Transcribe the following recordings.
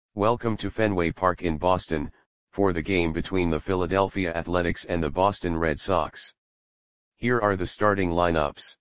Welcome to Fenway Park in Boston, for the game between the Philadelphia Athletics and the Boston Red Sox. Here are the starting lineups.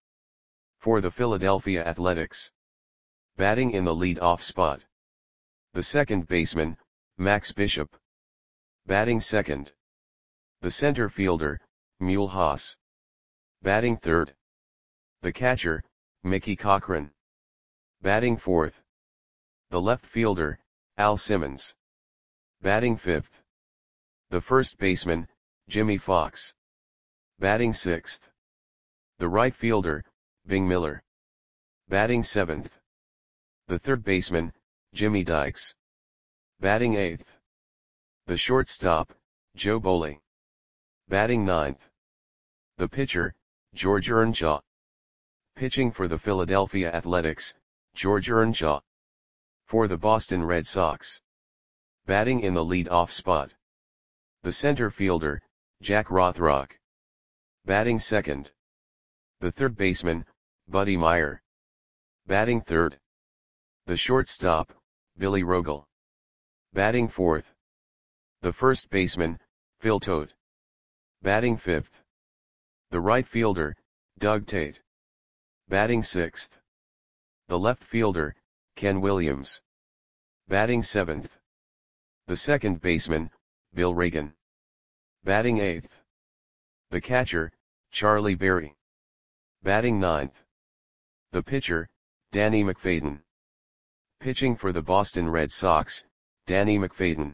For the Philadelphia Athletics. Batting in the lead-off spot. The second baseman, Max Bishop. Batting second. The center fielder, Mule Haas. Batting third. The catcher, Mickey Cochrane. Batting fourth. The left fielder, Al Simmons. Batting fifth. The first baseman, Jimmy Fox. Batting sixth. The right fielder, Bing Miller. Batting seventh. The third baseman, Jimmy Dykes. Batting eighth. The shortstop, Joe Boley. Batting ninth. The pitcher, George Earnshaw. Pitching for the Philadelphia Athletics, George Earnshaw. For the Boston Red Sox. Batting in the lead-off spot. The center fielder, Jack Rothrock. Batting second. The third baseman, Buddy Meyer. Batting third. The shortstop, Billy Rogel. Batting fourth. The first baseman, Phil Tote. Batting fifth. The right fielder, Doug Tate. Batting sixth. The left fielder, Ken Williams. Batting seventh. The second baseman, Bill Reagan. Batting eighth. The catcher, Charlie Berry. Batting ninth. The pitcher, Danny McFadden. Pitching for the Boston Red Sox, Danny McFadden.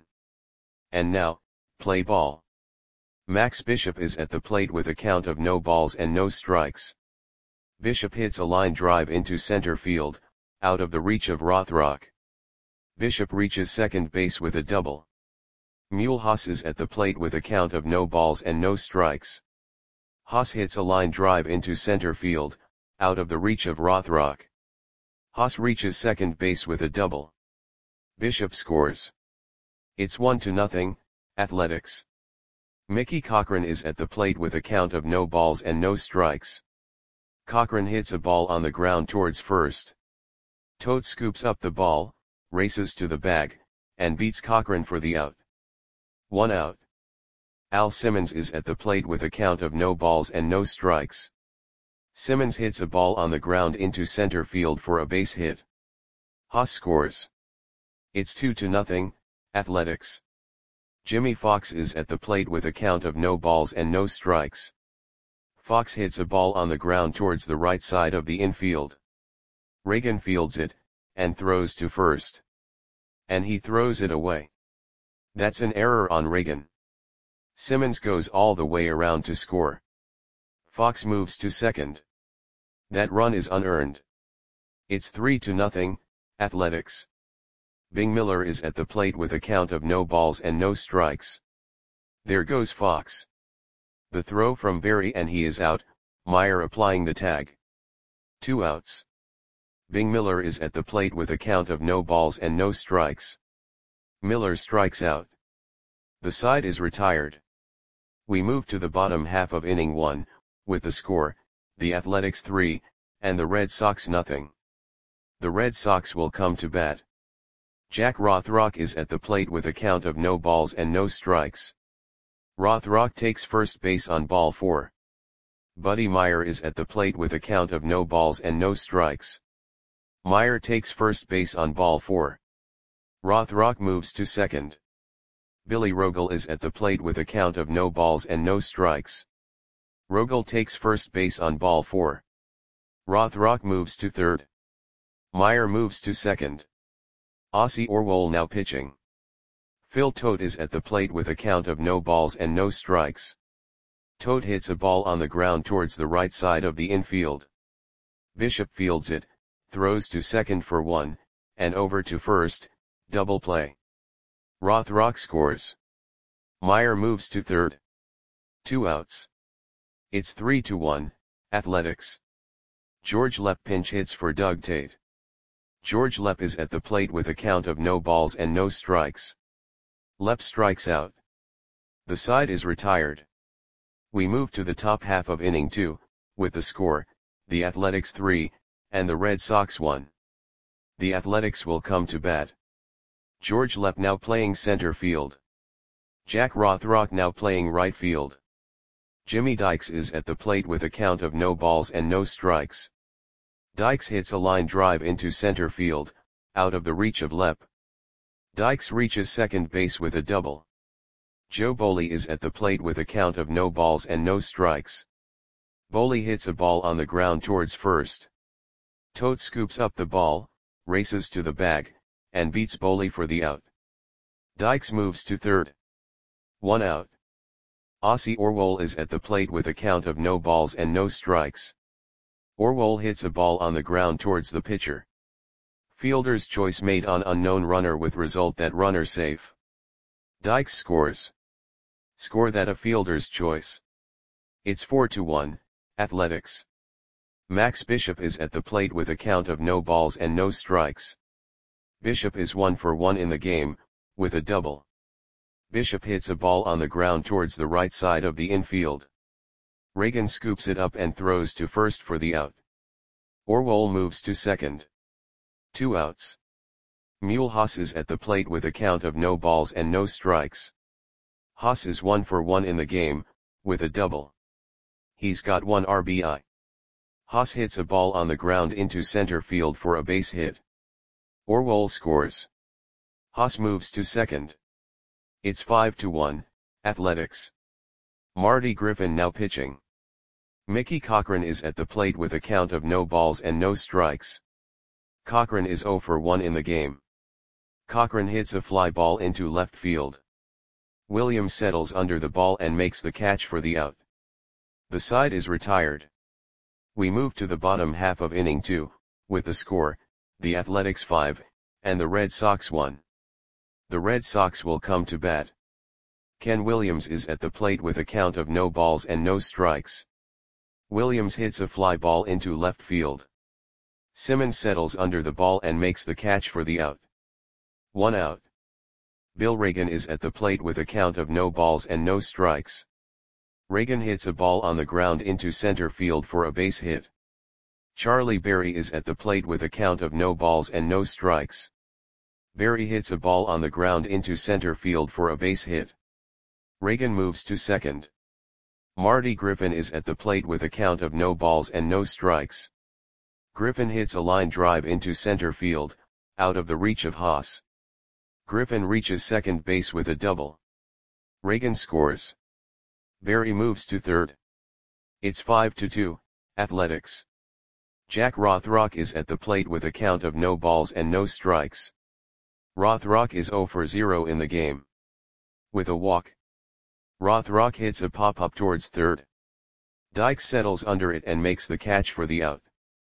And now, play ball. Max Bishop is at the plate with a count of no balls and no strikes. Bishop hits a line drive into center field, out of the reach of Rothrock. Bishop reaches second base with a double. Mule Haas is at the plate with a count of no balls and no strikes. Haas hits a line drive into center field, out of the reach of Rothrock. Haas reaches second base with a double. Bishop scores. It's 1-0, Athletics. Mickey Cochrane is at the plate with a count of no balls and no strikes. Cochrane hits a ball on the ground towards first. Tote scoops up the ball, races to the bag, and beats Cochrane for the out. 1 out. Al Simmons is at the plate with a count of no balls and no strikes. Simmons hits a ball on the ground into center field for a base hit. Haas scores. It's 2-0, Athletics. Jimmy Fox is at the plate with a count of no balls and no strikes. Fox hits a ball on the ground towards the right side of the infield. Reagan fields it, and throws to first. And he throws it away. That's an error on Reagan. Simmons goes all the way around to score. Fox moves to second. That run is unearned. It's 3-0, Athletics. Bing Miller is at the plate with a count of no balls and no strikes. There goes Fox. The throw from Berry and he is out, Meyer applying the tag. 2 outs. Bing Miller is at the plate with a count of no balls and no strikes. Miller strikes out. The side is retired. We move to the bottom half of inning 1, with the score, the Athletics 3, and the Red Sox nothing. The Red Sox will come to bat. Jack Rothrock is at the plate with a count of no balls and no strikes. Rothrock takes first base on ball 4. Buddy Meyer is at the plate with a count of no balls and no strikes. Meyer takes first base on ball 4. Rothrock moves to second. Billy Rogel is at the plate with a count of no balls and no strikes. Rogel takes first base on ball 4. Rothrock moves to third. Meyer moves to second. Ossie Orwell now pitching. Phil Tote is at the plate with a count of no balls and no strikes. Tote hits a ball on the ground towards the right side of the infield. Bishop fields it, throws to second for 1, and over to first, double play. Rothrock scores. Meyer moves to third. 2 outs. It's 3-1, Athletics. George Lepp pinch hits for Doug Tate. George Lepp is at the plate with a count of no balls and no strikes. Lepp strikes out. The side is retired. We move to the top half of inning 2, with the score, the Athletics 3, and the Red Sox 1. The Athletics will come to bat. George Lepp now playing center field. Jack Rothrock now playing right field. Jimmy Dykes is at the plate with a count of no balls and no strikes. Dykes hits a line drive into center field, out of the reach of Lepp. Dykes reaches second base with a double. Joe Boley is at the plate with a count of no balls and no strikes. Boley hits a ball on the ground towards first. Tote scoops up the ball, races to the bag, and beats Boley for the out. Dykes moves to third. 1 out. Ossie Orwell is at the plate with a count of no balls and no strikes. Orwell hits a ball on the ground towards the pitcher. Fielder's choice made on unknown runner with result that runner safe. Dykes scores. Score that a fielder's choice. It's 4-1, Athletics. Max Bishop is at the plate with a count of no balls and no strikes. Bishop is 1 for 1 in the game, with a double. Bishop hits a ball on the ground towards the right side of the infield. Reagan scoops it up and throws to first for the out. Orwell moves to second. 2 outs. Mule Haas is at the plate with a count of no balls and no strikes. Haas is 1 for 1 in the game, with a double. He's got 1 RBI. Haas hits a ball on the ground into center field for a base hit. Orwell scores. Haas moves to second. It's 5-1, Athletics. Marty Griffin now pitching. Mickey Cochran is at the plate with a count of no balls and no strikes. Cochran is 0 for 1 in the game. Cochran hits a fly ball into left field. Williams settles under the ball and makes the catch for the out. The side is retired. We move to the bottom half of inning 2, with the score, the Athletics 5, and the Red Sox 1. The Red Sox will come to bat. Ken Williams is at the plate with a count of no balls and no strikes. Williams hits a fly ball into left field. Simmons settles under the ball and makes the catch for the out. 1 out. Bill Reagan is at the plate with a count of no balls and no strikes. Reagan hits a ball on the ground into center field for a base hit. Charlie Berry is at the plate with a count of no balls and no strikes. Berry hits a ball on the ground into center field for a base hit. Reagan moves to second. Marty Griffin is at the plate with a count of no balls and no strikes. Griffin hits a line drive into center field, out of the reach of Haas. Griffin reaches second base with a double. Reagan scores. Berry moves to third. It's 5-2, Athletics. Jack Rothrock is at the plate with a count of no balls and no strikes. Rothrock is 0 for 0 in the game. With a walk. Rothrock hits a pop-up towards third. Dykes settles under it and makes the catch for the out.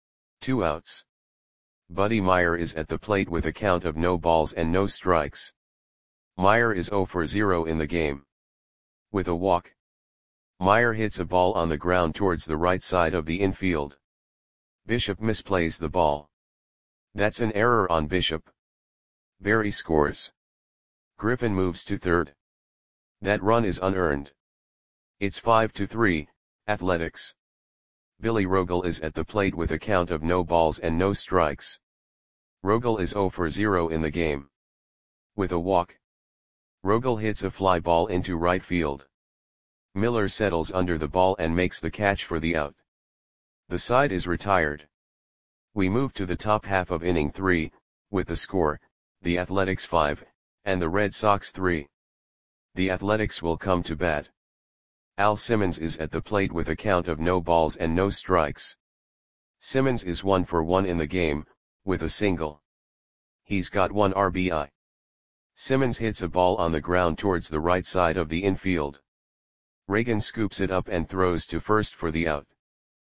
2 outs. Buddy Meyer is at the plate with a count of no balls and no strikes. Meyer is 0 for 0 in the game. With a walk. Meyer hits a ball on the ground towards the right side of the infield. Bishop misplays the ball. That's an error on Bishop. Berry scores. Griffin moves to third. That run is unearned. It's 5-3, Athletics. Billy Rogel is at the plate with a count of no balls and no strikes. Rogel is 0 for 0 in the game. With a walk. Rogel hits a fly ball into right field. Miller settles under the ball and makes the catch for the out. The side is retired. We move to the top half of inning 3, with the score, the Athletics 5, and the Red Sox 3. The Athletics will come to bat. Al Simmons is at the plate with a count of no balls and no strikes. Simmons is 1 for 1 in the game, with a single. He's got 1 RBI. Simmons hits a ball on the ground towards the right side of the infield. Reagan scoops it up and throws to first for the out.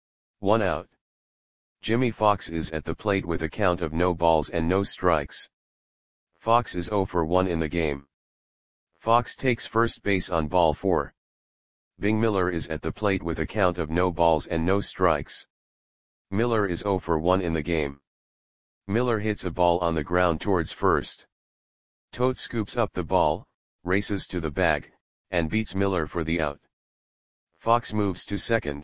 1 out. Jimmy Fox is at the plate with a count of no balls and no strikes. Fox is 0 for 1 in the game. Fox takes first base on ball 4. Bing Miller is at the plate with a count of no balls and no strikes. Miller is 0 for 1 in the game. Miller hits a ball on the ground towards first. Tote scoops up the ball, races to the bag, and beats Miller for the out. Fox moves to second.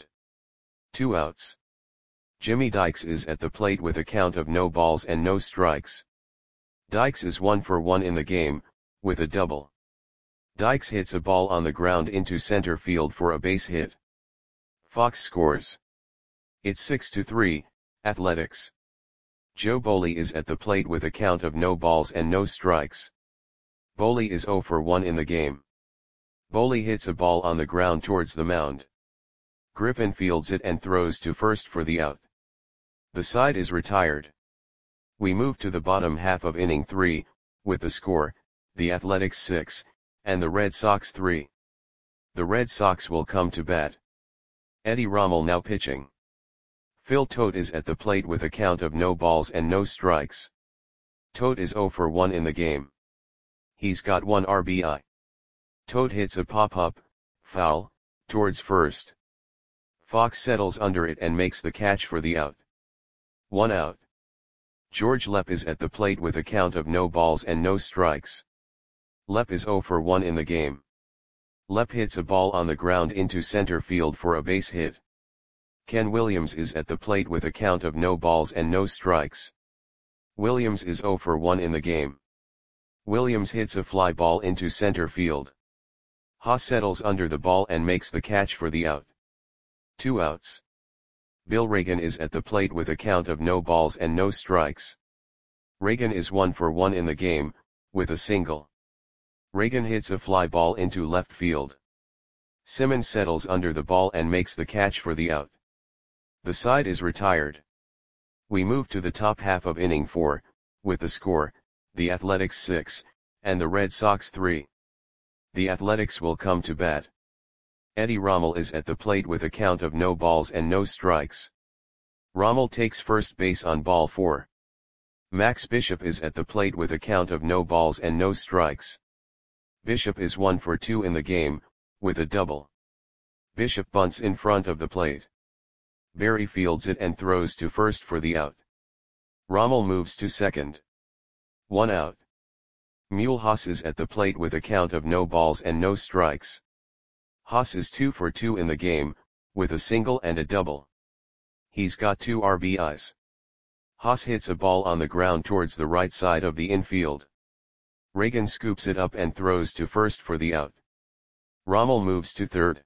2 outs. Jimmy Dykes is at the plate with a count of no balls and no strikes. Dykes is 1 for 1 in the game, with a double. Dykes hits a ball on the ground into center field for a base hit. Fox scores. It's 6-3, Athletics. Joe Boley is at the plate with a count of no balls and no strikes. Boley is 0 for 1 in the game. Boley hits a ball on the ground towards the mound. Griffin fields it and throws to first for the out. The side is retired. We move to the bottom half of inning 3, with the score, the Athletics 6, and the Red Sox 3. The Red Sox will come to bat. Eddie Rommel now pitching. Phil Tote is at the plate with a count of no balls and no strikes. Tote is 0 for 1 in the game. He's got 1 RBI. Tote hits a pop-up, foul, towards first. Fox settles under it and makes the catch for the out. 1 out. George Lepp is at the plate with a count of no balls and no strikes. Lepp is 0 for 1 in the game. Lepp hits a ball on the ground into center field for a base hit. Ken Williams is at the plate with a count of no balls and no strikes. Williams is 0 for 1 in the game. Williams hits a fly ball into center field. Haas settles under the ball and makes the catch for the out. 2 outs. Bill Reagan is at the plate with a count of no balls and no strikes. Reagan is 1 for 1 in the game, with a single. Reagan hits a fly ball into left field. Simmons settles under the ball and makes the catch for the out. The side is retired. We move to the top half of inning 4, with the score, the Athletics 6, and the Red Sox 3. The Athletics will come to bat. Eddie Rommel is at the plate with a count of no balls and no strikes. Rommel takes first base on ball 4. Max Bishop is at the plate with a count of no balls and no strikes. Bishop is 1 for 2 in the game, with a double. Bishop bunts in front of the plate. Berry fields it and throws to first for the out. Rommel moves to second. 1 out. Mule Haas is at the plate with a count of no balls and no strikes. Haas is 2 for 2 in the game, with a single and a double. He's got 2 RBIs. Haas hits a ball on the ground towards the right side of the infield. Reagan scoops it up and throws to first for the out. Rommel moves to third.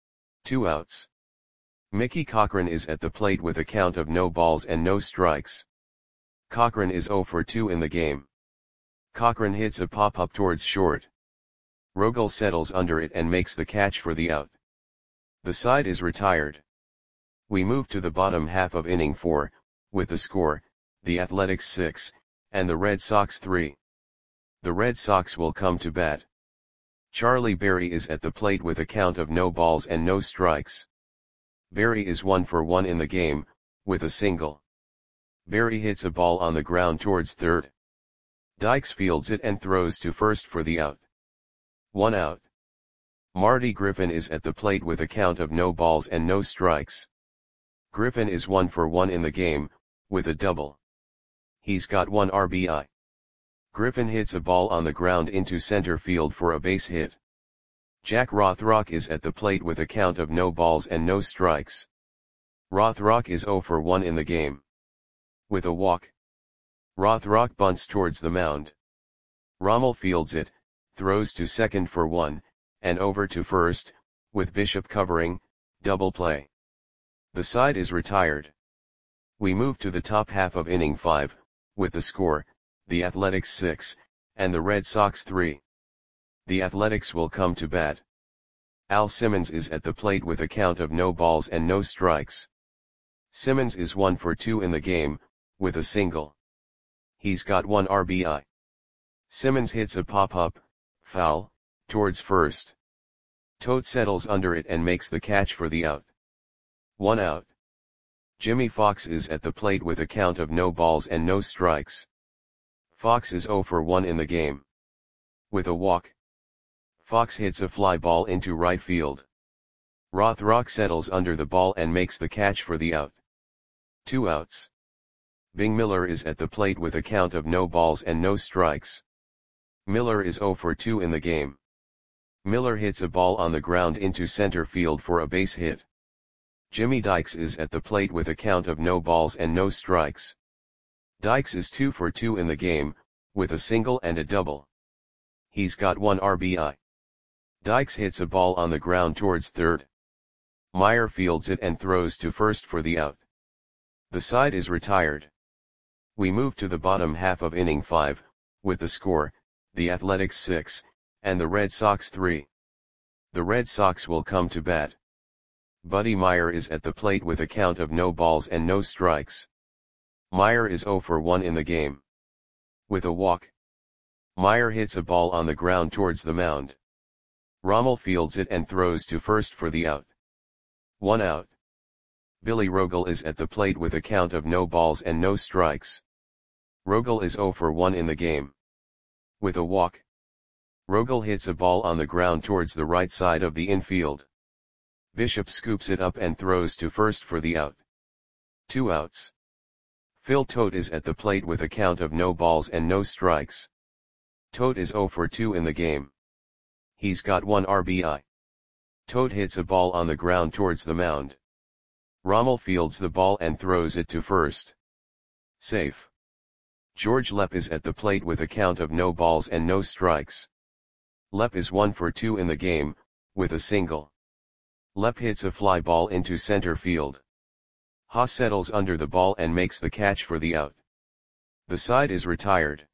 2 outs. Mickey Cochrane is at the plate with a count of no balls and no strikes. Cochrane is 0 for 2 in the game. Cochrane hits a pop-up towards short. Rogel settles under it and makes the catch for the out. The side is retired. We move to the bottom half of inning 4, with the score, the Athletics 6, and the Red Sox 3. The Red Sox will come to bat. Charlie Berry is at the plate with a count of no balls and no strikes. Berry is 1 for 1 in the game, with a single. Berry hits a ball on the ground towards third. Dykes fields it and throws to first for the out. 1 out. Marty Griffin is at the plate with a count of no balls and no strikes. Griffin is 1 for 1 in the game, with a double. He's got 1 RBI. Griffin hits a ball on the ground into center field for a base hit. Jack Rothrock is at the plate with a count of no balls and no strikes. Rothrock is 0 for 1 in the game. With a walk. Rothrock bunts towards the mound. Rommel fields it, throws to second for 1, and over to first, with Bishop covering, double play. The side is retired. We move to the top half of inning 5, with the score, the Athletics 6, and the Red Sox 3. The Athletics will come to bat. Al Simmons is at the plate with a count of no balls and no strikes. Simmons is 1 for 2 in the game, with a single. He's got 1 RBI. Simmons hits a pop-up, foul, towards first. Tote settles under it and makes the catch for the out. 1 out. Jimmy Fox is at the plate with a count of no balls and no strikes. Fox is 0 for 1 in the game. With a walk. Fox hits a fly ball into right field. Rothrock settles under the ball and makes the catch for the out. 2 outs. Bing Miller is at the plate with a count of no balls and no strikes. Miller is 0 for 2 in the game. Miller hits a ball on the ground into center field for a base hit. Jimmy Dykes is at the plate with a count of no balls and no strikes. Dykes is 2 for 2 in the game, with a single and a double. He's got 1 RBI. Dykes hits a ball on the ground towards third. Meyer fields it and throws to first for the out. The side is retired. We move to the bottom half of inning 5, with the score, the Athletics 6, and the Red Sox 3. The Red Sox will come to bat. Buddy Meyer is at the plate with a count of no balls and no strikes. Meyer is 0 for 1 in the game. With a walk. Meyer hits a ball on the ground towards the mound. Rommel fields it and throws to first for the out. 1 out. Billy Rogel is at the plate with a count of no balls and no strikes. Rogel is 0 for 1 in the game. With a walk. Rogel hits a ball on the ground towards the right side of the infield. Bishop scoops it up and throws to first for the out. 2 outs. Phil Tote is at the plate with a count of no balls and no strikes. Tote is 0 for 2 in the game. He's got 1 RBI. Tote hits a ball on the ground towards the mound. Rommel fields the ball and throws it to first. Safe. George Lepp is at the plate with a count of no balls and no strikes. Lepp is 1 for 2 in the game, with a single. Lepp hits a fly ball into center field. Haas settles under the ball and makes the catch for the out. The side is retired.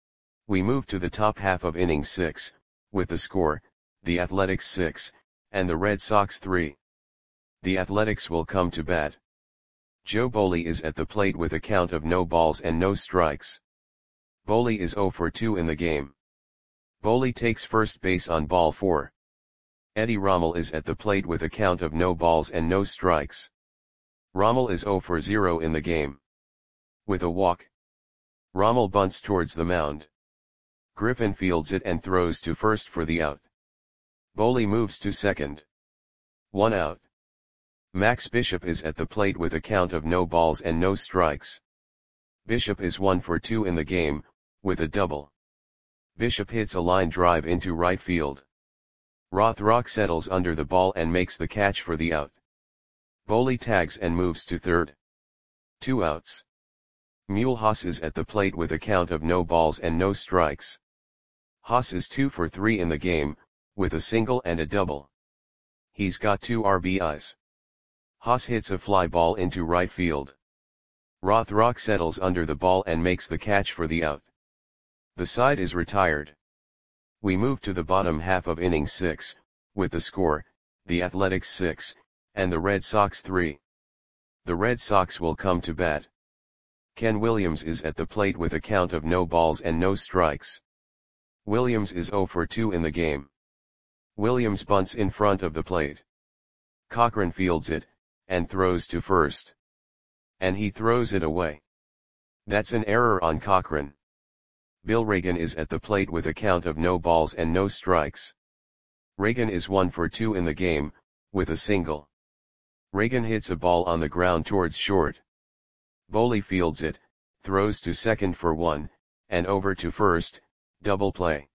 We move to the top half of inning 6, with the score, the Athletics 6, and the Red Sox 3. The Athletics will come to bat. Joe Boley is at the plate with a count of no balls and no strikes. Boley is 0 for 2 in the game. Boley takes first base on ball 4. Eddie Rommel is at the plate with a count of no balls and no strikes. Rommel is 0 for 0 in the game. With a walk. Rommel bunts towards the mound. Griffin fields it and throws to first for the out. Boley moves to second. 1 out. Max Bishop is at the plate with a count of no balls and no strikes. Bishop is 1 for 2 in the game, with a double. Bishop hits a line drive into right field. Rothrock settles under the ball and makes the catch for the out. Boley tags and moves to third. 2 outs. Mule Haas is at the plate with a count of no balls and no strikes. Haas is 2 for 3 in the game, with a single and a double. He's got 2 RBIs. Haas hits a fly ball into right field. Rothrock settles under the ball and makes the catch for the out. The side is retired. We move to the bottom half of inning 6, with the score, the Athletics 6, and the Red Sox 3. The Red Sox will come to bat. Ken Williams is at the plate with a count of no balls and no strikes. Williams is 0 for 2 in the game. Williams bunts in front of the plate. Cochran fields it, and throws to first. And he throws it away. That's an error on Cochran. Bill Reagan is at the plate with a count of no balls and no strikes. Reagan is 1 for 2 in the game, with a single. Reagan hits a ball on the ground towards short. Boley fields it, throws to second for 1, and over to first, double play.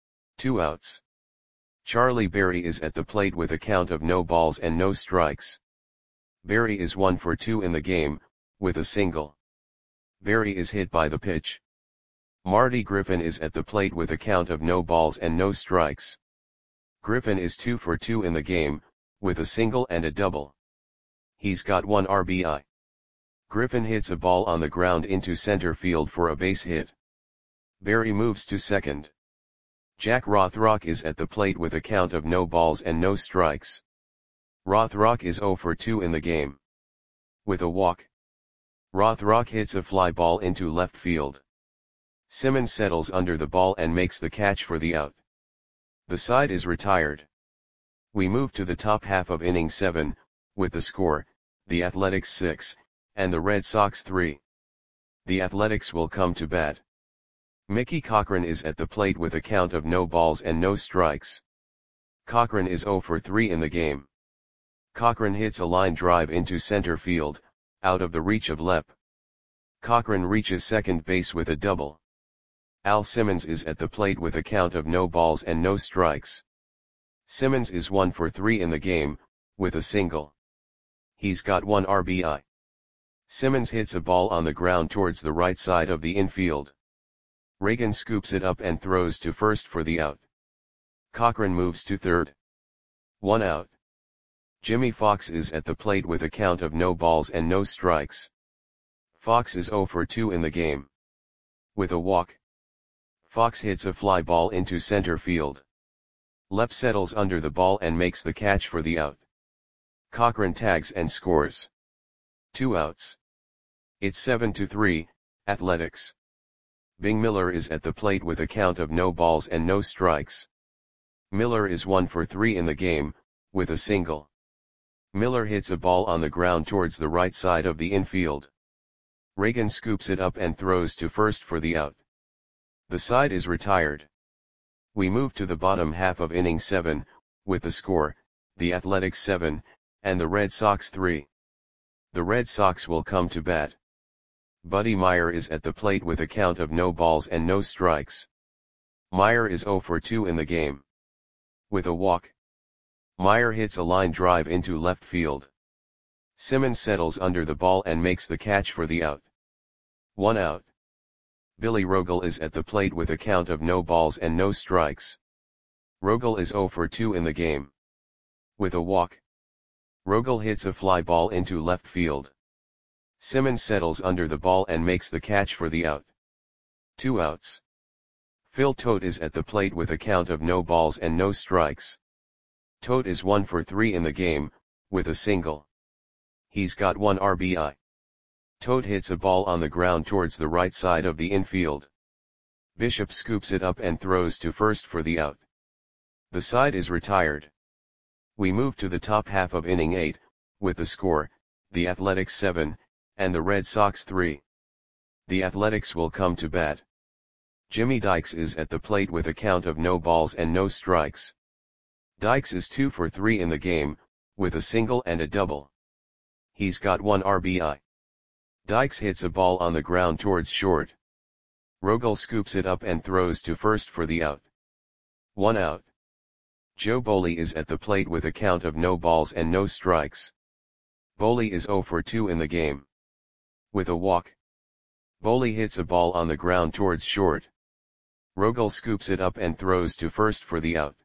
2 outs. Charlie Berry is at the plate with a count of no balls and no strikes. Berry is 1 for 2 in the game, with a single. Berry is hit by the pitch. Marty Griffin is at the plate with a count of no balls and no strikes. Griffin is 2 for 2 in the game, with a single and a double. He's got 1 RBI. Griffin hits a ball on the ground into center field for a base hit. Berry moves to second. Jack Rothrock is at the plate with a count of no balls and no strikes. Rothrock is 0 for 2 in the game. With a walk. Rothrock hits a fly ball into left field. Simmons settles under the ball and makes the catch for the out. The side is retired. We move to the top half of inning 7, with the score, the Athletics 6, and the Red Sox 3. The Athletics will come to bat. Mickey Cochran is at the plate with a count of no balls and no strikes. Cochran is 0 for 3 in the game. Cochran hits a line drive into center field, out of the reach of Lepp. Cochran reaches second base with a double. Al Simmons is at the plate with a count of no balls and no strikes. Simmons is 1 for 3 in the game, with a single. He's got 1 RBI. Simmons hits a ball on the ground towards the right side of the infield. Reagan scoops it up and throws to first for the out. Cochran moves to third. 1 out. Jimmy Fox is at the plate with a count of no balls and no strikes. Fox is 0 for 2 in the game. With a walk, Fox hits a fly ball into center field. Lep settles under the ball and makes the catch for the out. Cochran tags and scores. 2 outs. It's 7-3, Athletics. Bing Miller is at the plate with a count of no balls and no strikes. Miller is 1 for 3 in the game, with a single. Miller hits a ball on the ground towards the right side of the infield. Reagan scoops it up and throws to first for the out. The side is retired. We move to the bottom half of inning 7, with the score, the Athletics 7, and the Red Sox 3. The Red Sox will come to bat. Buddy Meyer is at the plate with a count of no balls and no strikes. Meyer is 0 for 2 in the game. With a walk, Meyer hits a line drive into left field. Simmons settles under the ball and makes the catch for the out. 1 out. Billy Rogel is at the plate with a count of no balls and no strikes. Rogel is 0 for 2 in the game. With a walk, Rogel hits a fly ball into left field. Simmons settles under the ball and makes the catch for the out. 2 outs. Phil Tote is at the plate with a count of no balls and no strikes. Tote is 1 for 3 in the game, with a single. He's got 1 RBI. Tote hits a ball on the ground towards the right side of the infield. Bishop scoops it up and throws to first for the out. The side is retired. We move to the top half of inning 8, with the score, the Athletics 7, and the Red Sox 3. The Athletics will come to bat. Jimmy Dykes is at the plate with a count of no balls and no strikes. Dykes is 2 for 3 in the game, with a single and a double. He's got 1 RBI. Dykes hits a ball on the ground towards short. Rogel scoops it up and throws to first for the out. 1 out. Joe Boley is at the plate with a count of no balls and no strikes. Boley is 0 for 2 in the game. With a walk, Boley hits a ball on the ground towards short. Rogel scoops it up and throws to first for the out.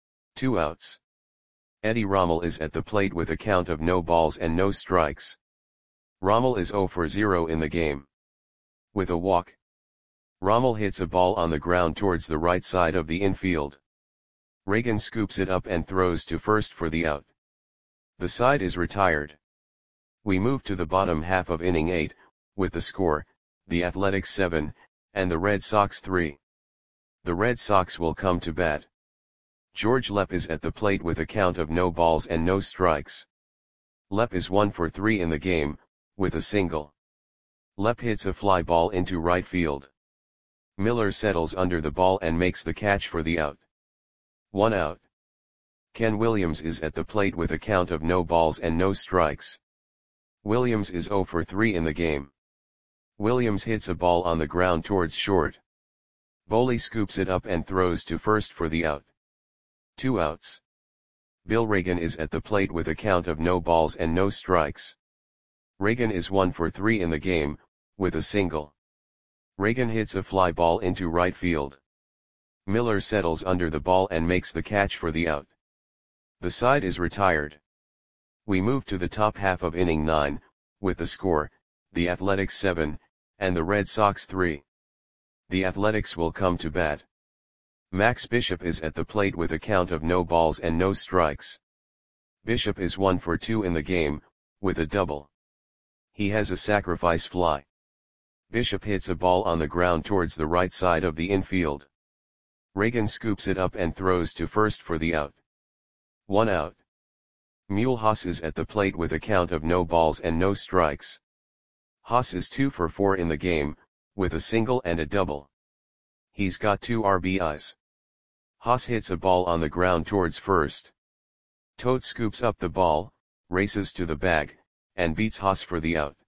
2 outs. Eddie Rommel is at the plate with a count of no balls and no strikes. Rommel is 0 for 0 in the game. With a walk, Rommel hits a ball on the ground towards the right side of the infield. Reagan scoops it up and throws to first for the out. The side is retired. We move to the bottom half of inning 8, with the score, the Athletics 7, and the Red Sox 3. The Red Sox will come to bat. George Lep is at the plate with a count of no balls and no strikes. Lep is 1 for 3 in the game, with a single. Lep hits a fly ball into right field. Miller settles under the ball and makes the catch for the out. 1 out. Ken Williams is at the plate with a count of no balls and no strikes. Williams is 0 for 3 in the game. Williams hits a ball on the ground towards short. Boley scoops it up and throws to first for the out. 2 outs. Bill Reagan is at the plate with a count of no balls and no strikes. Reagan is 1 for 3 in the game, with a single. Reagan hits a fly ball into right field. Miller settles under the ball and makes the catch for the out. The side is retired. We move to the top half of inning 9, with the score, the Athletics 7, and the Red Sox 3. The Athletics will come to bat. Max Bishop is at the plate with a count of no balls and no strikes. Bishop is 1 for 2 in the game, with a double. He has a sacrifice fly. Bishop hits a ball on the ground towards the right side of the infield. Reagan scoops it up and throws to first for the out. 1 out. Mule Haas is at the plate with a count of no balls and no strikes. Haas is 2 for 4 in the game, with a single and a double. He's got 2 RBIs. Haas hits a ball on the ground towards first. Tote scoops up the ball, races to the bag, and beats Haas for the out.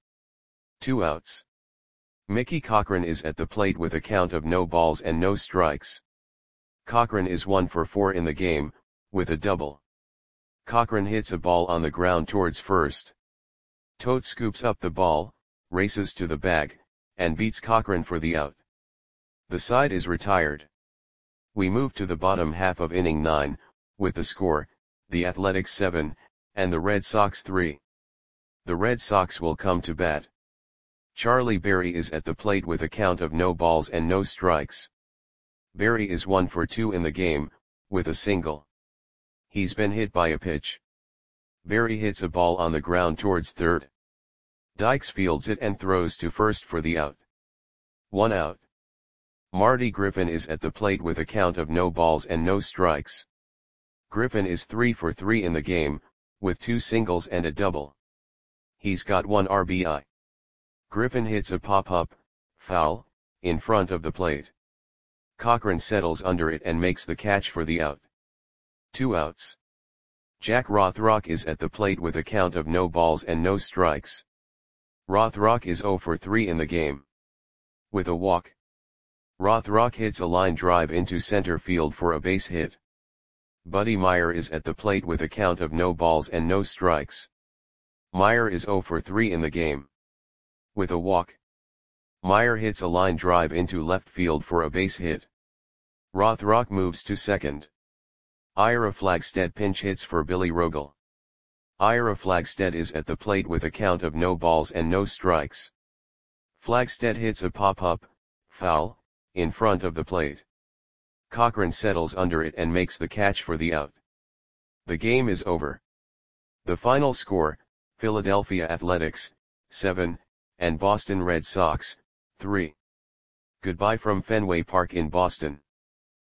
2 outs. Mickey Cochran is at the plate with a count of no balls and no strikes. Cochran is 1 for 4 in the game, with a double. Cochran hits a ball on the ground towards first. Tote scoops up the ball, races to the bag, and beats Cochran for the out. The side is retired. We move to the bottom half of inning 9, with the score, the Athletics 7, and the Red Sox 3. The Red Sox will come to bat. Charlie Berry is at the plate with a count of no balls and no strikes. Berry is 1 for 2 in the game, with a single. He's been hit by a pitch. Berry hits a ball on the ground towards third. Dykes fields it and throws to first for the out. 1 out. Marty Griffin is at the plate with a count of no balls and no strikes. Griffin is 3 for 3 in the game, with 2 singles and a double. He's got 1 RBI. Griffin hits a pop-up, foul, in front of the plate. Cochran settles under it and makes the catch for the out. 2 outs. Jack Rothrock is at the plate with a count of no balls and no strikes. Rothrock is 0 for 3 in the game. With a walk. Rothrock hits a line drive into center field for a base hit. Buddy Meyer is at the plate with a count of no balls and no strikes. Meyer is 0 for 3 in the game. With a walk. Meyer hits a line drive into left field for a base hit. Rothrock moves to second. Ira Flagstead pinch hits for Billy Rogel. Ira Flagstead is at the plate with a count of no balls and no strikes. Flagstead hits a pop-up, foul, in front of the plate. Cochran settles under it and makes the catch for the out. The game is over. The final score, Philadelphia Athletics, 7, and Boston Red Sox, 3. Goodbye from Fenway Park in Boston.